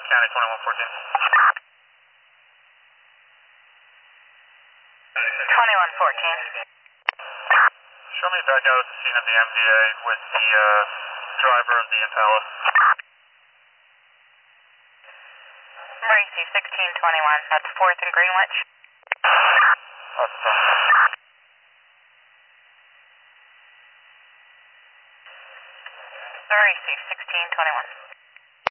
County 2114. 2114. Show me back out at the scene of the MDA with the driver of the Impala. Maurice 1621. That's 4th and Greenwich. That's fine. Maurice 1621.